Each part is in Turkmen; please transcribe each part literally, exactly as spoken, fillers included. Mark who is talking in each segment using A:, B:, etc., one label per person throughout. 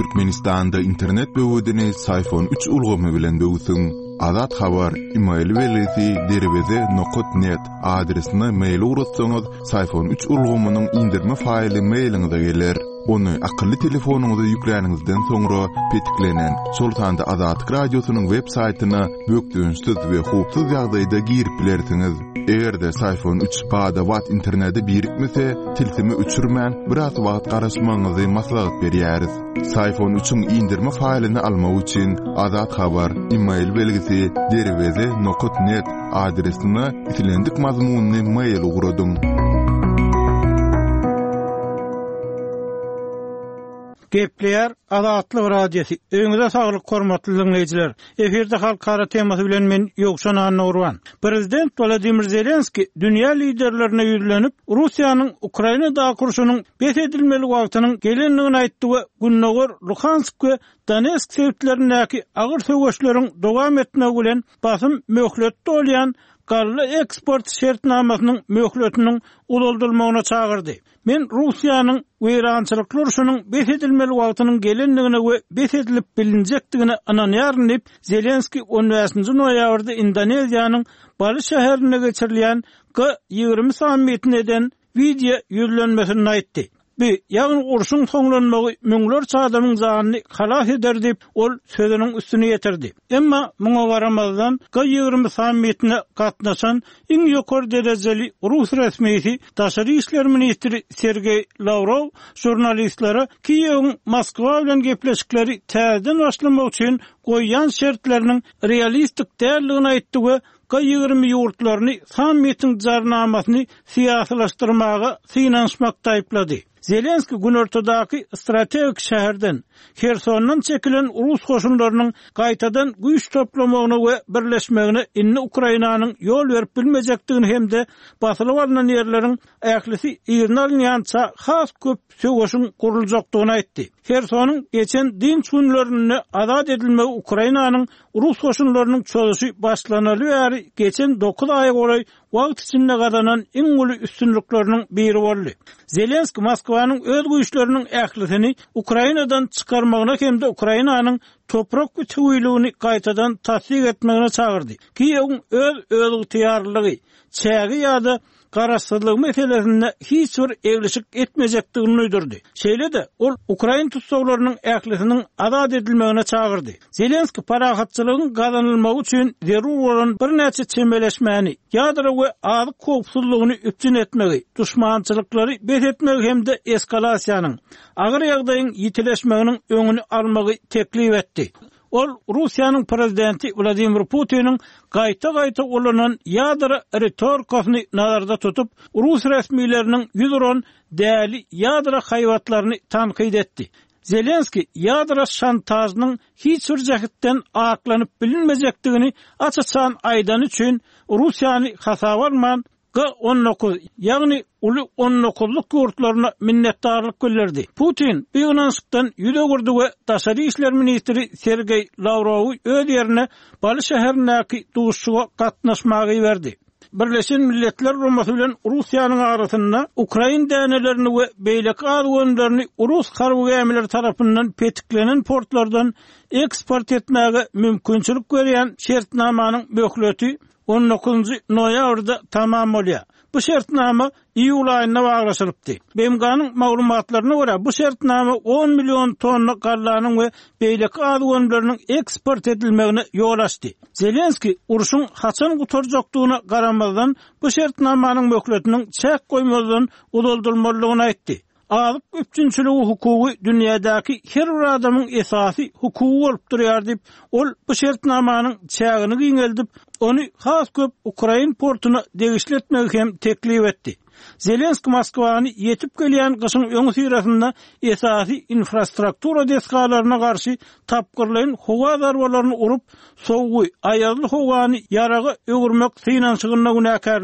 A: Türkmenistan'da internet böwüdini Sayfon üç ulgamy bilen böwsüň. Azat habar email welesi derweze nokta net adresine mail uratsaňyz Sayfon üç ulgamynyň indirme faýly mailiňize geler. Onu akıllı telefonuňyza ýüklenýänizden soňra petiklenen Sultanda Azatlyk radiosynyň web saýtyna bökdüňiz we hukuk ýagdaýda girip bilersiňiz. Egerde Sayfon üç bada wat interneti birikmese, tilsimi üçürmän biraz wagt garaşmaňyzy maslahat berýäris. Sayfon üçüň indirme faýlyny almak üçin Azat habar email belgisi derweze nokta net adresine itilendik mazmunny mail ugradym.
B: Gepleýär Azatlyk radiosu. Öňüňizde saglyk hormatly dinleýijiler. Eferde halkara temasy bilen men Ýogşan Anurwan. Prezident Volodymyr Zelenski dünýä liderlerine ýüzlenip Russiýanyň Ukraina dağa kurşunyň bet edilmeli wagtynyň gelenligini aýtdy we Günnogor, Luhansk we Donetsk şeýerlerindäki agyr söwgeşleriň dowam etmegi bilen basym möhletde bolýan garly eksport şertnamasynyň möhletiniň uldurulmagyna çagyrdy. Men Russiýanyň weýrançylyklar şunyň bet edilmeli wagtynyň gelenligine we bet edilip bilinjekdigine ananýaryn diýip Zelenski on beşinji noýabrda Indoneziýanyň Bali şäherine geçirilýän G ýygrimi sammitine eden video ýüzlenmesini aýtdy. Bir ýagny urşuň soňlanmagy müňlerçe adamyň janyny halas eder diýip ol sözüniň üstüne ýetirdi. Emma muňa garamazdan G ýygrimi sammitine gatnaşan iň ýokary derejeli Rus resmiýeti Taşary işler ministri Sergey Lavrov jurnalistlere Kiýewiň Moskwa bilen gepleşikleri täzeden başlamak üçin goýan şertleriniň realistik däldigini aýtdy we G ýygrimi ýurtlaryny sammitiň jarnamasyny siýasalaşdyrmaga synanşmakda aýplady. Zelenski gün ortadaky strategik şäherden Hersondan çekilen Rus goşunlarynyň gaýtadan güýç toplamagyna we birleşmegine inni Ukrainanyň ýol berip bilmejekdigini hemde basylyp alynan ýerleriň ählisi ýernalýança has köp söwgeşiň guruljakdygyny aýtdy. Hersonyň geçen dinç günlerini azad edilmegi Ukrainanyň Rus goşunlarynyň çözüşi başlanaly bäri geçen dokuz aýa goraý wagt içinde gazanan iň uly üstünlikleriniň biri boldy. Zelenski Moskwanyň öz güýçleriniň ählisini Ukrainadan çıkarmagyna hemde Ukrainanyň toprak we tüýlüğini gaýtadan tasdik etmegine çagyrdy. Kiýewiň öz özüň tiýarlygy, çägi ýa-da garaşsyzlyk meselesinde hiç bir egleşik etmejekdigini öýdürdi. Şeýle-de ol Ukraina tutsaglarynyň ählisiniň azad edilmegine çagyrdy. Zelenski parahatçylygyň gazanylmagy üçin zerur bolan bir näçe çemeleşmäni, ýadra we azyk howpsuzlygyny üpjün etmegi, duşmançylyklary bet etmegi hemde eskalasiýanyň, agyr ýagdaýyň ýitileşmeginiň öňüni almagy teklip etdi. Ol Russiýanyň prezidenti Vladimir Putin'in gaýta-gaýta ulanan ýadra retorikasyny nazarda tutup Rus resmiýetleriniň ýüzüron däli ýadra haýwatlaryny tanqid etdi. Zelenski ýadra şantajynyň hiç bir jehitden aklanyp bilinmejekdigini açyçan aýdan üçin Russiýany hasabarman G on dokuz ýagny uly on dokuzlyk ýurtlaryna minnetdarlyk bildirdi. Putin bu ýanşykdan ýüze gurdy we Taşary işler ministri Sergey Lavrow öz ýerine Bali şäherindäki duşuşyga gatnaşmagy berdi. Birleşen Milletler Rumasy bilen Russiýanyň arasynda Ukraina dänelerini we beýleki adwonlaryny Rus harby gemileri tarapyndan petiklenen portlardan eksport etmäge mümkinçilik berýän şertnamanyň möhleti on dokuzunji noýabrda tamam bolýar. Bu şertnama iýul aýyna baglaşylypdy. B M G'nyň maglumatlaryna görä bu şertnama on milyon tonna garlanyň we beýleki adwonlarynyň eksport edilmegine ýol açdy. Zelenski uruşyň haçan gutarjakdygyna garamazdan bu şertnamanyň möhletiniň çäk goýmazdan uldurulmalygyny aýtdy. Azyk üçinçiligi hukugy dünýädäki her bir adamyň esasy hukugy bolup durýar diýip ol bu şertnamanyň çägini giňeldip onu has köp Ukraina portuna degişletmegi hem teklip etdi. Zelenski Moskwany ýetip gelýän gyşyň öňü syrasynda esasy infrastruktura deskalaryna garşy tapgyrlaryň howa zarbalaryny urup, soňgy aýazly howany ýaraga öwürmek synançygyna günäkärledi.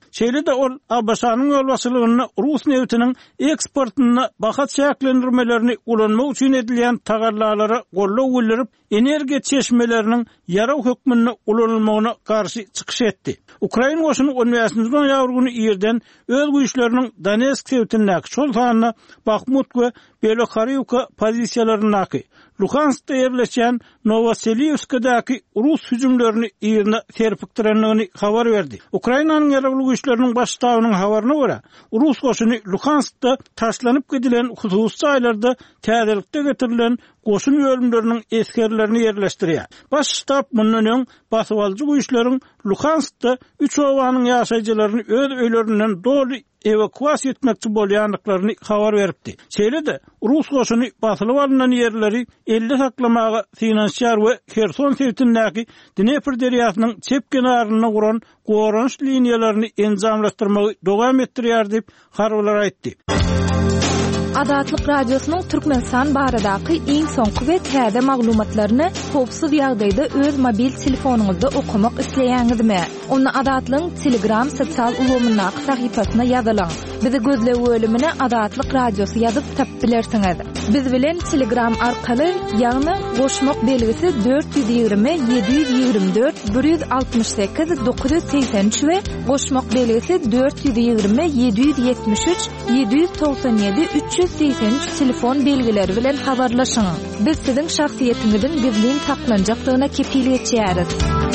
B: Şeýle de ol Abbasanyň ýolbaşçylygyny Rus newtiniň eksportyny bahat şäklendirmelerini ulanmak üçin edilýän tagarlalara gollaw bildirip, energiýa çeşmeleriniň ýaraw hökmüne ulanylmagyna garşy çykyş etdi. Ukraina goşuny on beşinji noýabr güni ýerden öz güýçleriniň Donetsk sewtindäki şol sanyna Bakhmut we Belokharivka pozisiýalarynaky, Luhanskda ýerleşen Novoselivskadaky Rus hüjümlerini ýerine serpikdirenligini habar berdi. Ukrainanyň ýaraly güýçleriniň baş ştabynyň habaryna görä, Rus goşuny Luhanskda taşlanyp gidilen hususy aýlarda täzelikde getirilen goşun bölümleriniň eskerlerini ýerleşdirýär. Baş ştab mundan öň basywalyjy güýçleriň Luhanskda üç owanyň ýaşaýjylaryny öz öýlerinden doly evakuasiýa etmekçi bolýanlyklaryny habar beripdi. Şeýle de Rus goşuny basylyp alynan ýerleri elde saklamaga finansiýar we Kherson sewtindäki Dnepr derýasynyň çep kenaryna guran gorunç liniýalaryny enjamlaşdyrmagy dowam etdirýär diýip harbylar aýtdy.
C: Adatlyk radiosynyň Türkmenistan baradaky iň soňky we täze maglumatlaryny howpsuz ýagdaýda öz mobil telefonuňyzda okumak isleýäňizmi? Onu Adatlyň Telegram sosial ulgamyna sahypasyna ýazylaň. Bizi gözle bölümine Adatlyk Radiosu ýazyp tap bilersiňiz. Biz bilen Telegram arkaly ýagny goşmak belgisi dört yüz ýygrimi yedi yüz ýygrimi dört bir yüz altymyş sekiz dokuz yüz seksen üç we goşmak belgisi dört yüz ýygrimi yedi yüz ýetmiş üç yedi yüz toksan ýedi üç yüz seksen üç telefon belgileri bilen habarlaşyň. Biz siziň şahsiýetiňizin gizlin saklanjakdygyna kepil etýäris.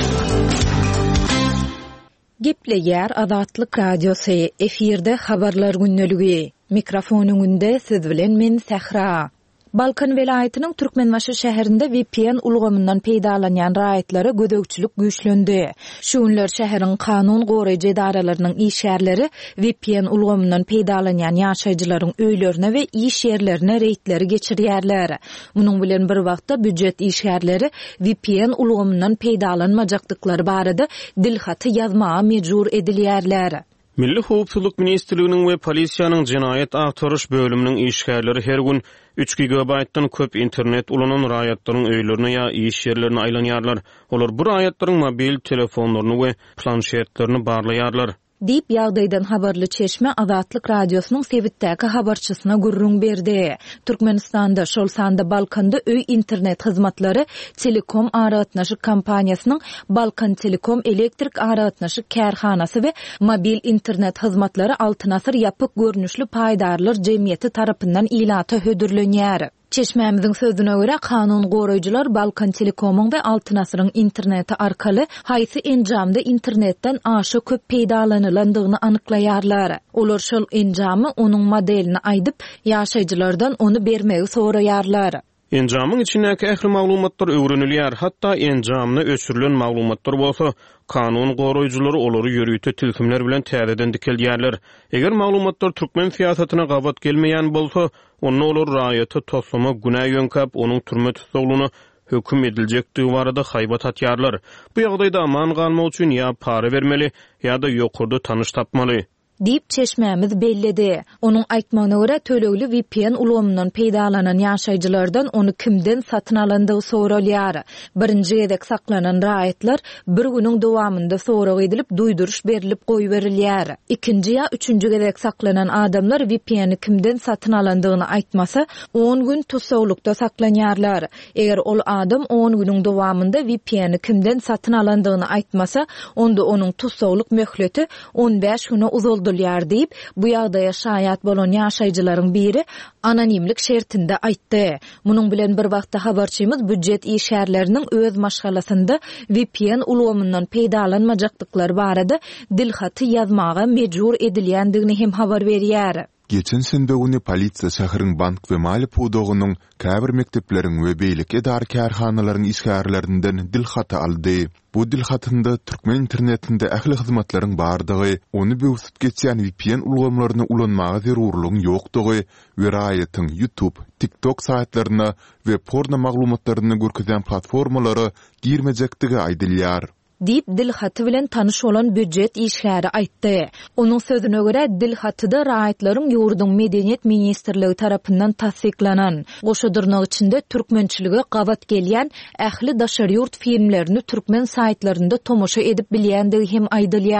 C: Gepleýär Adatlyk Radiosu efirde habarlar günneligi. Mikrofonuň önünde siz bilen men Sahra. Balkan welaýatynyň Türkmenbaşy şäherinde V P N ulgamyndan peýdalanýan raýatlary gödökçülük güýçlendi. Şu günler şäheriň kanun goraýjy edaralarynyň işgärleri V P N ulgamyndan peýdalanýan ýaşaýjylaryň öýlerine we iş ýerlerine reýtleri geçirýärler. Munyň bilen bir wagtda büdjet işgärleri V P N ulgamyndan peýdalanmajakdyklary barada dilhaty ýazmaga mejbur edilýärler.
D: Milli Howpsuzlyk Ministrliginiň we polisiýanyň jinayet agtaryş bölüminiň işgärleri her gün üç gigabaytdan köp internet ulanan raýatlaryň öýlerine ýa iş ýerlerine aýlanýarlar. Olar bu raýatlaryň mobil telefonlaryny we planşetlerini barlaýarlar.
C: Dip ýagdaýdan habarly Çeşme Adatlyk Radiosynyň Sewitdäki habarçysyna gurrun berdi. Türkmenistanda şol sanda Balkanda öý internet hyzmatlary Telekom aragatnaşyk kompaniýasynyň Balkan Telekom elektrik aragatnaşyk kärhanasy we mobil internet hyzmatlary Altyn asyr ýapyk görnüşli paýdarlar jemgyýeti tarapyndan ilata hödürlenýär. Çeşmämiziň sözüne görä kanun goraýjylar Balkan Telekomyň we Altyn asyryň interneti arkaly haýsy enjamda internetden aşy köp peýdalanýandygyny anyklaýarlar. Olar şol enjamy onuň modelini aýdyp ýaşaýjylardan onu bermegi soraýarlar.
D: Enjamyň içindäki ähli maglumatlar öwrenilýär, hatda enjamyna öçürilen maglumatlar bolsa, kanun goraýjylary olary ýörüýte tilkimler bilen täzeden dikilýärler. Eger maglumatlar türkmen siýasatyna gabat gelmeýän bolsa, onu olar raýaty toslama günä ýönkap, onuň türme tutulmagyny höküm ediljekdigi barada haýbat atýarlar. Bu ýagdaýda aman galmak üçin ýa para bermeli, ýa da ýokurda tanyş tapmaly.
C: Dip Çeşmämiz bellidi. Onuň aýtmagyna görä tölegli V P N ulgamyndan peýdalanan ýaşaýjylardan onu kimden satyn alandygy soralýar. Birinji gedek saklanan raýatlar bir güniň dowamynda sorag edilip duýduruş berilip goýberilýär. Ikinji ýa üçünji gedek saklanan adamlar V P N'i kimden satyn alandygyny aýtmasa on gün tutsawlykda saklanýarlar. Eger ol adam on güniň dowamynda V P N'i kimden satyn alandygyny aýtmasa, onda onuň tutsawlyk möhleti on beş güne uzaldy. Diýip, bu ýagdaýa şaýat bolan ýaşaýjylaryň biri anonimlik şertinde aýtdy. Munyň bilen bir wagtda habarçymyz büdjet işgärleriniň öz maşgalasynda V P N ulgamyndan peýdalanmajakdyklary barada dilhaty ýazmaga mejbur edilýändigini hem habar berýär.
A: Geçen sende güni polisiýa şäheriň bank we mali pudogynyň käbir mektepleriň we beýlik edary kärhanalaryň işgärlerinden dilhaty aldy. Bu dilhatynda türkmen internetinde ähli hyzmatlaryň bardygy, onu bewsut geçýän V P N ulgamlaryny ulanmagy zerurlygyň ýokdugy we raýatyň YouTube, TikTok saýtlaryna we porno maglumatlaryny görkezýän platformalary girmejekdigi aýdylýar.
C: Dip dilhaty bilen tanyş bolan büdjet işgäri aýtdy. Onuň sözüne görä dilhatyda raýatlaryň ýurduň medeniýet ministrligi tarapyndan tasdiklanan, goşadyrnyk içinde türkmençiligi gabat gelýän ähli daşary ýurt filmlerini türkmen saýtlarynda tomoşa edip bilýändigi hem aýdylýar.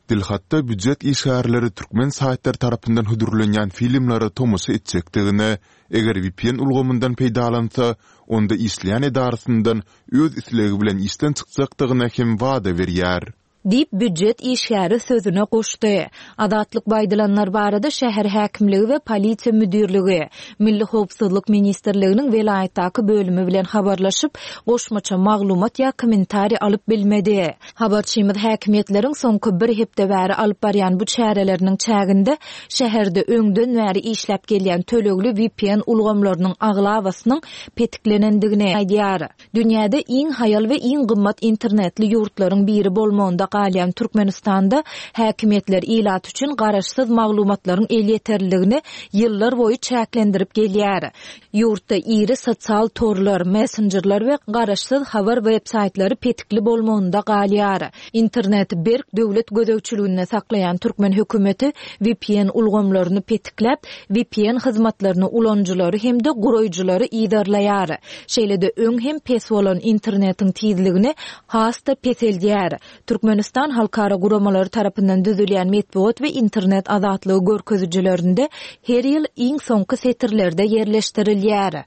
A: Dilhatda büdjet işgärleri türkmen saytlar tarapyndan hudurlanýan filmlary tomusy etjekdigine, eger V P N ulgamyndan peýdalansa, onda isleýän edarasyndan öz islegi bilen işden çykjakdygyna hem wada berýär.
C: Dip büdjet işgäri sözüne goşdy. Adatlyk baýdalanlar barada şäher häkimligi we polisiýa müdirligi, Milli Howpsuzlyk Ministrliginiň welaýetdaky bölümi bilen habarlaşyp, goşmaça maglumat ýa kommentari alyp bilmedi. Habarçymyz häkimetleriň soňky bir hepde bäri alyp barýan bu çäreleriniň çäginde şäherde öňden bäri işläp gelýän tölegli V P N ulgamlarynyň aglawasynyň petiklenendigine aýdýar. Dünýäde iň hayal we iň gymmat internetli ýurtlaryň biri bolmagynda galyan Türkmenistanda häkimetler ilat üçin garaşsyz maglumatlaryň el ýeterligini ýyllar boýy çäklendirip gelýär. Ýurtda iri sosial torlar, messengerler we garaşsyz habar websaytlary petikli bolmagynda galýar. Internet berk döwlet gödäwçiligine saklayan Türkmen hökümeti V P N ulgamlaryny petikläp, V P N hyzmatlaryny ulanjylary hemde guroýjylary idarlaýar. Şeýlede öň hem pes bolan internetiň tizligini hasta peseldýär. Türkmenistan halkara guramalary tarapyndan düzülýän metbuat we internet azatlygy görkezjilerinde her ýyl iň soňky setirlerde ýerleşdirilýär.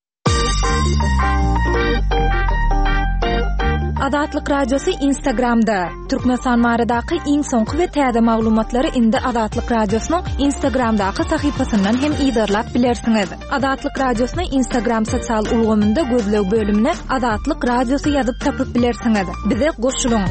C: Adatlyk radiosu Instagramda. Türkmenistan maradaky iň soňky we täze maglumatlary indi Adatlyk radiosynyň Instagramdaky sahypasyndan hem iýdarlap bilersiňiz. Adatlyk radiosyny Instagram sosial ulgamynda gözlew bölümine Adatlyk radiosu ýazyp tapyp bilersiňiz. Bize goşulyň.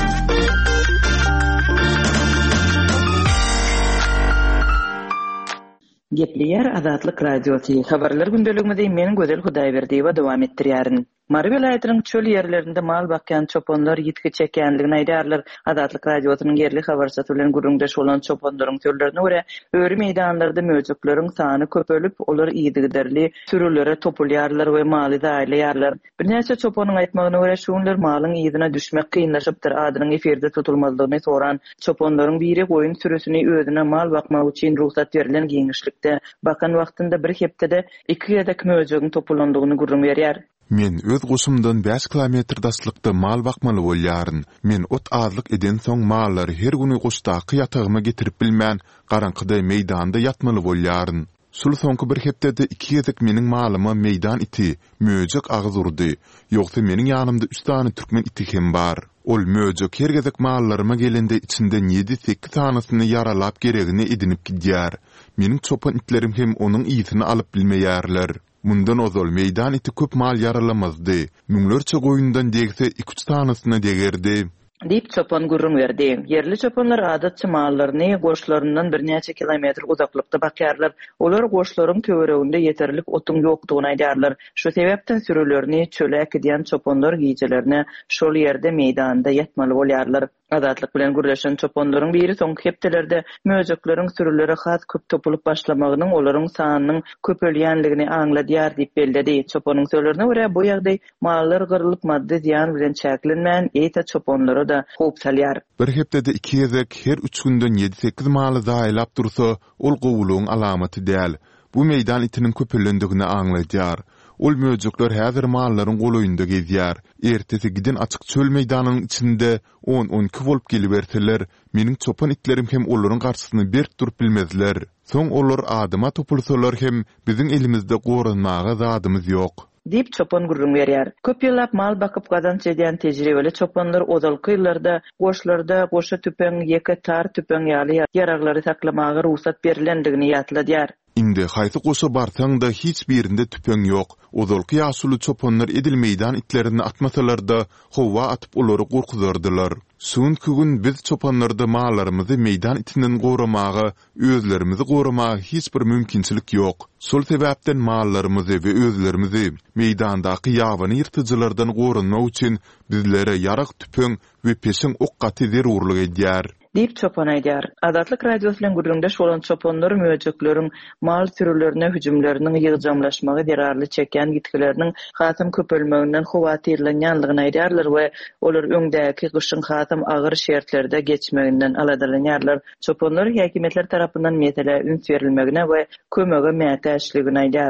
E: Gepleýär Adatlyk radiosu. Habarlar gündeliginde men Gözel Hudaýberdiýewa dowam etdirýärin. Mary welaýatynyň çöl ýerlerinde mal bakýan çoponlar ýitki çekýänligini aýdarlar. Adatlyk radiosynyň yerli habarçysy bilen gurrundaş bolan çoponlaryň türlerine görä, öýri meýdanlarda möjükleriň sany köpelip, olar ýygyderli sürülere topulýarlar we maly daýlaýarlar. Birnäçe çoponyň aýtmagyna görä şunlar malyň ýygyna düşmek kynlaşypdyr. Adynyň eferde tutulmazlygyny soran çoponlaryň biri goýun sürüsini özüne mal bakmak üçin ruhsat berilen giňişlikde bakan wagtynda bir hepdede iki ýedek möjügiň topulandygyny gurrun berýär.
A: Men öz goşumdan beş kilometr daslykda mal bakmaly bolýaryn. Men ot azlyk eden soň mallary her güni goşdaky ýatagyma getirip bilmän, garaňkyda meýdanda ýatmaly bolýaryn. Sul soňky bir hepdede iki ýedek meniň malyma meýdan iti, möjek agyz urdy. Ýogsa meniň ýanymda üç tane türkmen iti hem bar. Ol möjek her gezek mallaryma gelende içinde ýedi sekiz tanasyny yaralap geregini edinip gidýär. Meniň çopan itlerim hem onuň ýytyny alyp bilmeýärler. Mundan ozal meýdan iti köp mal yaralamazdy. Müňlerçe goýundan degse iki üç tanasyny degerdi.
E: Dip çopan gurrun berdi. Yerli çopanlar adatçy mallaryny goşlaryndan birnäçe kilometr uzaklykda bakýarlar. Olar goşlaryň töwereginde ýeterlik otuň ýokdugyny aýdarlar. Şu sebäpden sürülerini çöle ekidýän çopanlar giýjelerini şol ýerde meýdanda ýatmaly bolýarlar. Adatlyk bilen gürleşen çopanlaryň biri soňky hepdelerde möjekleriň sürüleri has köp topulup başlamagynyň olaryň sanynyň köpelýänligini aňladýar diýip belledi. Çopanyň sözlerine görä bu ýagdaý mallar gyrylyp maddi ziýan bilen çäklenmän eýta çopanlara da hop salýar.
A: Bir hepdede iki ýedek her üç günden ýedi sekiz maly daýlap dursa, ol gowuluň alamaty däl. Bu meýdan itiniň köpelendigini aňladýar. Ol möjükler häzir mallaryň goloýunda gezýär. Ertesi gidin açyk çöl meýdanynyň içinde on on iki bolup geliberseler, meniň çopan itlerim hem olaryň garşysyny berk durup bilmezler. Soň olar adyma topulsalar hem biziň elimizde gorunmaga zadymyz ýok.
E: Dip çopan gurrun berýär. Köp ýyllap mal bakyp gazanç edýän tejribeli çopanlar ozalky ýyllarda goşlarda goşa tüpeň ýeke tar tüpeň ýaly ýaraglary saklamagy ruhsat berilendigini ýatladýar.
A: Indi haýsy goşa barsaň da hiç birinde tüpeň ýok. Ozalky ýaşuly çopanlar edil meýdan itlerini atmasalar da howa atyp olary gorkuzardylar. Soňky gün biz çopanlarda mallarymyzy meýdan itinden goramagy, özlerimizi goramagy hiç bir mümkinçilik ýok. Şol sebäpden mallarymyzy we özlerimizi meýdandaky ýawany ýyrtyjylardan gorunmak üçin bizlere ýarak tüpeň we peşiň ok gaty zerurlyk edýär.
E: Dip çopan aýdýar. Adatlyk radio bilen gurrundaş bolan çopanlar möjekleriň mal sürülerine hüjümleriniň ýygjamlaşmagy derarly çeken gitkileriniň hasam köpelmeginden howatyrlanýanlygyny aýdýarlar we olar öňdäki gyşyň hasam agyr şertlerde geçmeginden aladalanýarlar. Çopanlar häkimetler tarapyndan metele üns berilmegine we kömege mätäçligine aýdýarlar.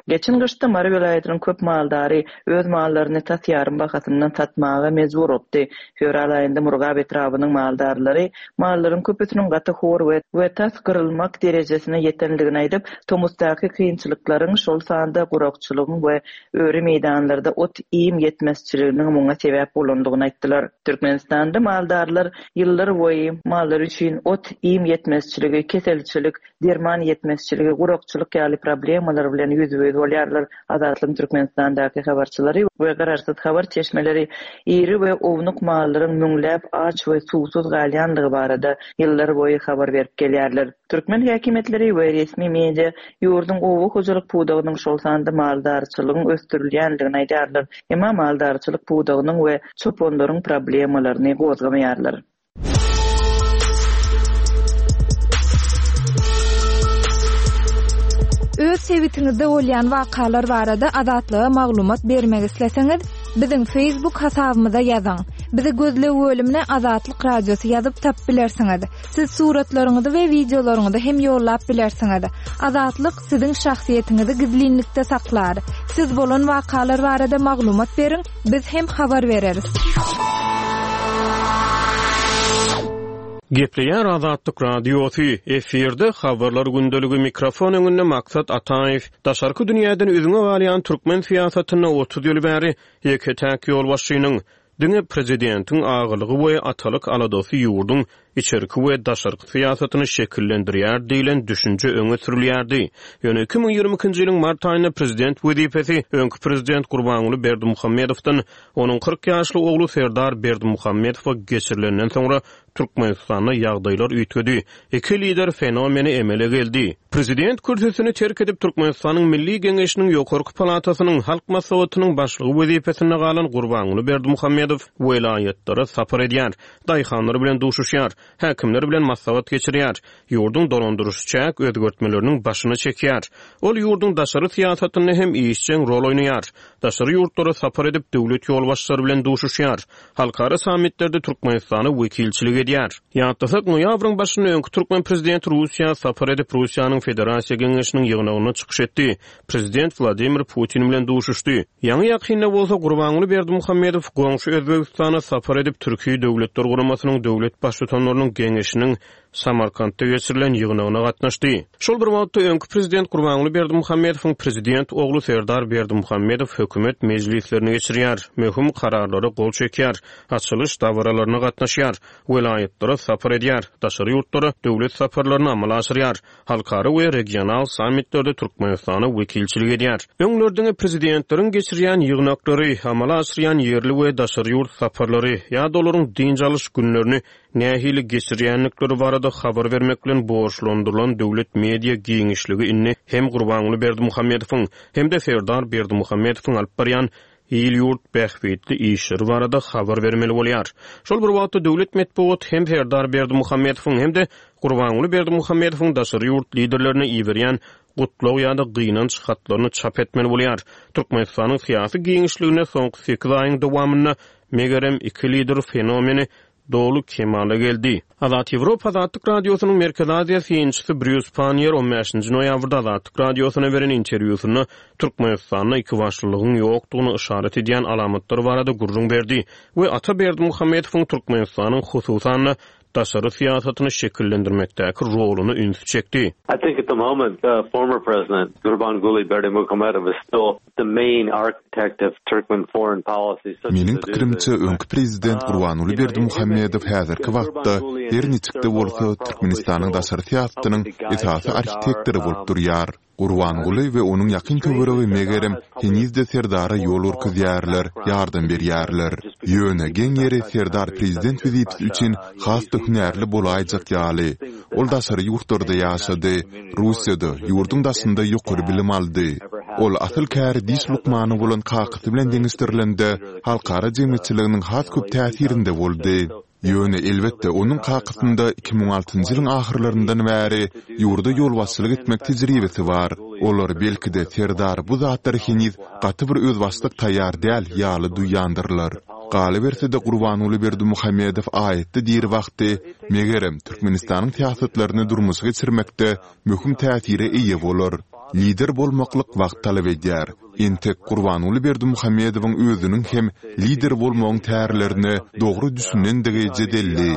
E: Geçen gışta Mary vilayatynyň köp maldary öz mallaryny tatyarym bakatyndan tatmaga mezbur opdy. Fevral aýynda Murgab etrabynyň maldarlary mallaryň köpüsiniň gaty hor we we tas kırylmak derejesine ýetenligini aýdyp, tomustdaky kynçylyklaryň şol sanda guraqçylygyň we öri meýdanlarda ot iýim ýetmezçiliginiň muňa sebäp bolandygyny aýtdylar. Türkmenistanda maldarlar ýyllar boýy mallar üçin ot iýim ýetmezçiligi, keselçilik, derman ýetmezçiligi, guraqçylyk ýaly problemalar bilen ýüzbe bolýarlar. Azatlyk Türkmenistandaky habarçylary we gararsız habar çeşmeleri iri we ownuq mallaryň müňläp aç we suwsuz galýanlygy barada ýyllar boýy habar berip gelýärler. Türkmen häkimetleri we resmi media ýurdun owu hojalyk puwdagynyň şol sanda maldarçylygyň östürilýändigini aýdarlar. Emma maldarçylyk puwdagynyň we çoponlaryň problemalaryny gozgamaýarlar.
C: Öz sevitiňizde bolýan wakalar barada azatlyga maglumat bermek isleseňiz, biziň Facebook hasabymyza ýazyň. Bizi gözle bölümine Azatlyk Radiosu ýazyp tap bilersiňiz. Siz suratlaryňyzy we videolaryňyzy hem ýollap bilersiňiz. Azatlyk siziň şahsiýetiniňizi gizlinlikde saklar. Siz bolan wakalar barada maglumat beriň, biz hem habar bereriz.
D: Gepleýär Azatlyk Radiosu efirde habarlar gündeligi mikrofon öňünde Maksat Ataýew. Daşarky dünýäden özüňe barýan türkmen siýasatyna otuz ýyl bäri ýeketäk ýol başynyň diňe prezidentiň agylygy we atalyk aladosy ýurdun içerki we daşarky siýasatyny şekillendirýär diýilen düşünje öňe sürilýärdi. Ýöne iki ming ýygrimi ikinji ýylyň mart aýynda prezident wezipesi öňkü prezident Gurbanuly Berdimuhamedowdyň onuň kırk ýaşly ogly Serdar Berdimuhamedow geçirilenden soňra Türkmenistana ýagdaýlar üýtgedi. Iki lider fenomeni emele geldi. Prezident kürsüsini terk edip Türkmenistanyň Milli Geňeşiniň ýokarky palatasynyň halk maslahatynyň başlygy wezipesine galan Gurbanuly Berdimuhamedow welaýatlary sapar edýär, daýhanlary bilen duşuşýar, häkimler bilen maslahat geçirýär, ýurdun dolandyrışçak özgörtmeleriniň başyny çekýär. Ol ýurdun daşary siýasatyny hem iýişçiň rol oýnaýar. Daşary ýurtlary sapar edip döwlet ýolbaşçylary bilen duşuşýar. Halkara sammitlerde Türkmenistany wekilçilik edýär. Ýa-da noýabryň başyny öňkü türkmen prezidenti Russiýa sapar edip Russiýanyň Federasiýa Geňeşiniň ýygnagyna çykyşetdi. Prezident Vladimir Putin bilen duşuşdy. Ýa-ni ýakynda bolsa Gurbanuly Berdimuhamedow goňşy Özbegistana sapar edip Türkiýe döwletler guramasynyň döwlet başlyklarynyň Geňeşiniň Samarkandda geçirilen ýygnagyna gatnaşdy. Şol bir wagtda öňkü prezident Gurbanuly Berdimuhamedowyň prezident ogly Serdar Berdimuhamedow hökümet mejlislerini geçirýär, möhüm kararlary gol çekýär, açylyş dawralaryna gatnaşýar, welaýatlary sapar edýär, daşary ýurtlary döwlet saparlaryny amala aşyrýar, halkara we regional sammitlerde Türkmenistana wekilçilik edýär. Öňlerdiňe prezidentleriň geçirýän ýygnaklary, amala aşyrýan ýerli we daşary ýurt saparlary ýa-da olaryň dinjalyş günlerini nähili geçirýänlikleri barada habar vermek bilen borçlandyrylan döwlet media giňişligi inni hem Gurbanuly Berdimuhamedowyň hem de Serdar Berdimuhamedowyň alyp barýan ýyl-ýurt bähbetli işleri barada habar vermeli bolýar. Şol bir wagtda döwlet medeniýet hem Serdar Berdimuhamedowyň hem de Gurbanuly Berdimuhamedowyň daşary ýurt liderlerine iýerýän gutlaw ýa-da gynanç hatlaryny çap etmeli bolýar. Türkmenistanyň syýasy giňişligine soňky sekiz aýyň dowamyna megerem iki lider fenomeni dolu kemale geldi. Azat Ýewropa Azatlyk Radiosynyň Merkez Aziýa syýençisi Bruce Panier on beşinji noýabrda Azatlyk Radiosyna beren interwýusyny Türkmenistanyň iki başlygynyň ýokdugyny işaret edýän alamatlar barada gurrun berdi we Ata Berdimuhamedowyň Türkmenistanyň hususan daşary siýasatyny şekillendirmekdäki roluny üns çekdi.
F: I think at the moment the former president Gurbanguly Berdimuhamedov is still the main architect of Turkmen foreign policy.
A: Meniň pikirimçe öňkü prezident Gurbanuly Berdimuhamedow häzirki wagtda her niçikde bolsa Türkmenistanyň daşary siýasatynyň esasy architektiri bolup durýar. Gurbanuly we onuň ýakyn töweregi megerem henizde Serdara ýol urkuzýarlar, ýardam berýärler. Ýöne geň ýeri Serdar prezident wezipesi üçin hasty hünärli bolaýjak ýaly. Ol daşary ýurtlarda ýaşady, Russiýada ýurdun daşynda ýokary bilim aldy. Ol asyl käri diş lukmany bolan kakysy bilen deňişdirilende halkara jemgyýetçiliginiň has köp täsirinde boldy. Ýöne elbetde onuň kakysynda iki ming altynjy ýylyň ahyrlaryndan bäri ýurda ýolbaşçylyk etmek tejribesi bar. Olar belkide Serdar bu zatlary heniz gaty bir öz başlyk taýýar däl ýaly duýandyrlar. Galy berse de Gurbanuly Berdimuhamedow aýetdi diýir wagty megerem Türkmenistanyň siýasatlaryny durmuşa geçirmekde möhüm täsiri eýe bolar. lider bolmaklyk wagt talap edýär. Entek Gurbanuly Berdimuhammedowyň özüniň hem lider bolmagyň tärilerini dogry düşünendigi jedelli.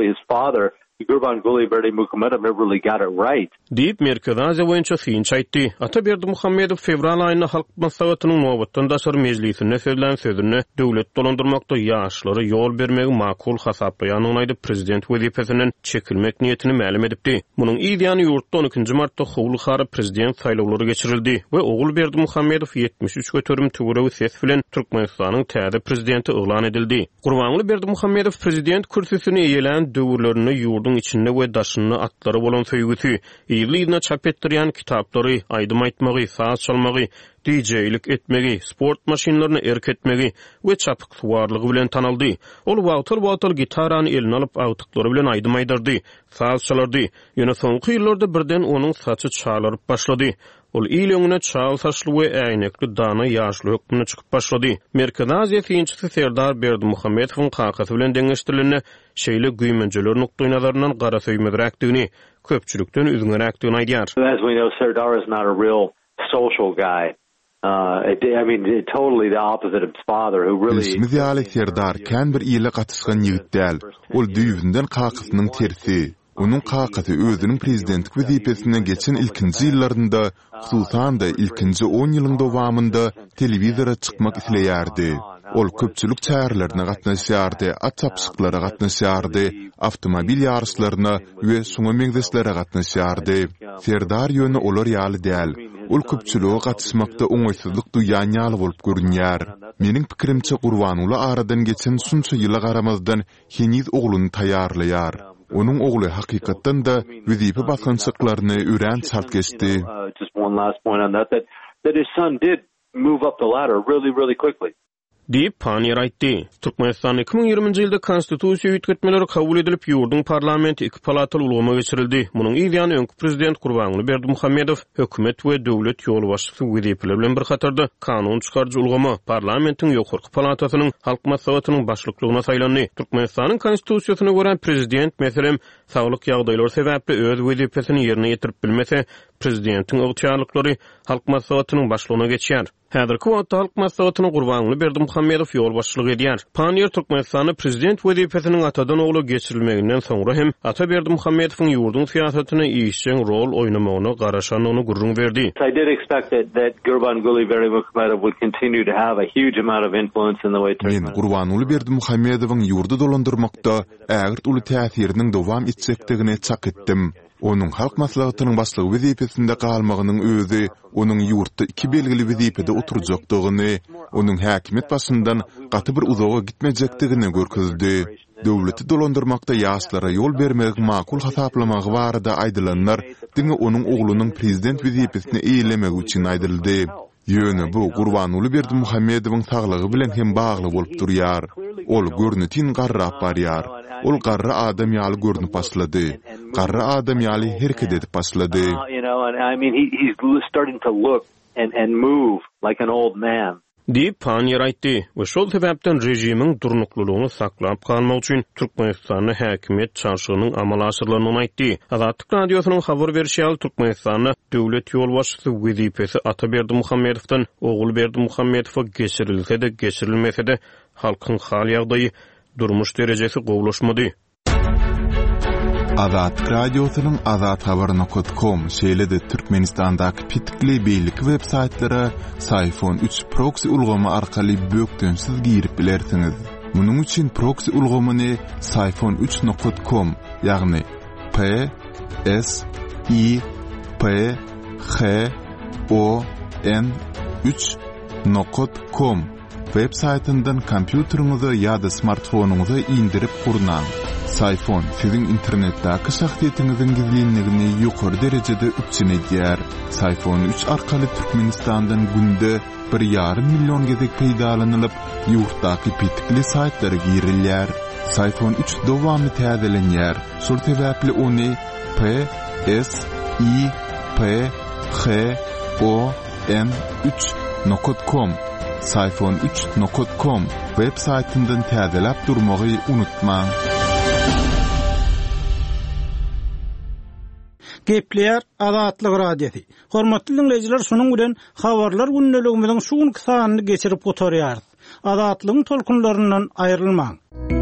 F: Gurbanguly Berdimuhamedov really got it right.
D: Diýip Merkez Aziýa boýunça synç aýtdy. Ata Berdimuhammedow fevral aýynda Halk Maslahatynyň Nobatdan daşar mejlisinde söýlen sözüni döwlet dolandyrmakda ýaşlary ýol bermegi makul hasaplaýanyny aýdyp prezident wezipesinden çekilmek niýetini ma'lum edipdi. Munyň ideýany ýurtda on ikinji martda howly hary prezident saýlawlary geçirildi we oğul Berdimuhammedow yetmiş üç götürüm töwereği ses bilen Türkmenistanyň täze prezidenti oglan edildi. Gurbanuly Berdimuhammedow prezident kürsüsini eýelen döwürlerini ýurdu içinde we daşyny atlary bolan söýgüsi, ýylyna çap etdirýän kitaplary, aýdym aýtmagy, saz çalmagy, D J-lik etmegi, sport maşinlaryny erketmegi we çapyk suwarlygy bilen tanaldy. Ol wagtyl-wagtyl gitarany eline alyp awtyklary bilen aýdym aýdardy, saz çalardy. Ýöne soňky ýyllarda birden onuň saçy çalaryp başlady. Ol ýylyňyna çal saçly we äýnekli dana ýaşly hökmüne çykyp başlady. Merkez Aziýa synçysy Serdar Berdimuhammedowyň kakasy bilen deňeşdirilene şeýle güýmenjeler nukdaý nazaryndan gara söýmediräkdigini, köpçülükden üzgünräkdigini aýdýar.
F: As we know, Serdar is not a real social guy. Uh, I mean, totally the opposite of his father, who really...
A: Ismi diýaly Serdar kän bir ýyle gatysgan ýigit däl. Ol düýünden kakasynyň tersi. Onun kakasy özüniň prezidentlik wezipesine geçen ilkinji ýyllarynda, hususan da ilkinji on ýylyň dowamında telewizora çykmak isleýärdi. Ol köpçülük çäherlerine gatnaşýardy, at çapşyklara gatnaşýardy, awtomobil ýarşlaryna we suňa meňzeslere gatnaşýardy. Serdar ýöne olar ýaly däl. Ol köpçülüge gatnaşmakda oňaýsyzlyk duýan ýaly bolup görünýär. Meniň pikirimçe Gurbanuly aradan geçen şunça ýyla garamazdan heniz ogluny taýýarlaýar. Onun oğlu hakikatten de wezipe baskançyklaryny ören çart geçdi.
F: Just one last point on that, that that his son did move up the ladder really really quickly.
D: Diýip Panier aýtdy. Türkmenistan iki bin ýygrüminji ýylda konstitusiýa üýtgetmeleri kabul edilip ýurdun parlamenti iki palatal ulgama geçirildi. Munyň ideýany öňkü prezident Gurbanuly Berdimuhammedow hökümet we döwlet ýol başçysy wezipeleri bilen bir hatarda kanun çykarjy ulgama parlamentiň ýokurky palatasynyň Halk Maslahatynyň başlyklygyna saýlandy. Türkmenistanyň konstitusiýasyna görä prezident meselem saglyk ýagdaýlary sebäpli öz wezipesini ýerine ýetirip bilmese, prezidentiň ygtyýarlyklary Halk Maslahatynyň başlygyna geçýär. Häzirki wagtda Halk Maslahatynyň Gurbanuly Berdimuhammedow ýol başçylyk edýär. Panier Türkmenistany prezident wezipesiniň atadan ogly geçirilmeginden soňra hem ata Berdimuhammedowyň ýurdun siýasatyna iýişçiň rol oýnamagyny garaşanyny gurrun berdi.
F: I did expect that that Gurbanguly Berdimuhamedov would continue to have a huge amount of influence in the way Turkmen.
A: Men Gurbanuly Berdimuhammedowyň ýurdu dolandyrmakda ägirt uly täsiriniň dowam etjekdigine çak etdim. Onun Halk Maslahatynyň başlygy wezipesinde galmagynyň özü onun ýurtda iki belgili wezipede oturjakdygyny, onun häkimet başyndan gaty bir uzaga gitmejekdigini görkezdi. Döwleti dolandyrmakda ýaşlara ýol bermek makul hasaplamagy barada aýdylanlar diňe onun oglunyň prezident wezipesine eýlemegi üçin aýdyldy. Ýöne bu Gurbanuly Berdimuhammedowyň saglygy bilen hem bagly bolup durýar. Ol görnütin garrap barýar. Ol garra adam ýaly görnüp başlady. Garra adam ýaly herket edip başlady.
F: You know, and I mean he he's starting to look and and move like an old man.
D: Diýip Panier aýtdy. We şol sebäpden rejimiň durnuklulygyny saklap kalmak üçin Türkmenistanyň häkimet çarşygynyň amal aşyrylanyny aýtdy. Azatlyk radiosynyň habar berýäli Türkmenistanyň döwlet ýol başçysy wezipesi Ata Berdimuhammedowdan oğul Berdimuhammedowa geçirilse de geçirilmese de halkyň hal ýagdaýy durmuş derejesi gowlaşmady.
A: Azat radiosynyň azat habar nokta com şeýle-de Türkmenistandaky pitikli beýlik websaytlary Sayfon üç proxy ulgama arkaly bökdönsiz girip bilersiňiz. Munyň üçin proxy ulgamany sayfon üç nokta com ýagny P S I P H O N üç nokta com websaytyndan kompýuteriňize ýa-da smartfonuňyza indirip gurnan. Sayfon siziň internetdäki şahsiýetiňiziň gizlinligini ýokary derejede üçin edýär. Sayfon üç arkaly Türkmenistandan günde bir ýarym million gezek peýdalanylyp, ýurtdaky pitikli saytlara girilýär. Sayfon üç dowamy täzelenýär. Şol sebäpli ony P S I P H O N üç nokta com sayfon üç nokta com websaytyndan täzelep durmagy unutmaň.
B: Gepleýär Azatlyk radiosi. Hormatly dinleýijiler, şunuň bilen habarlar günneligimiziň şuň kysanyny geçirip oturýar. Azatlygyň tolkunlaryndan aýrylmaň.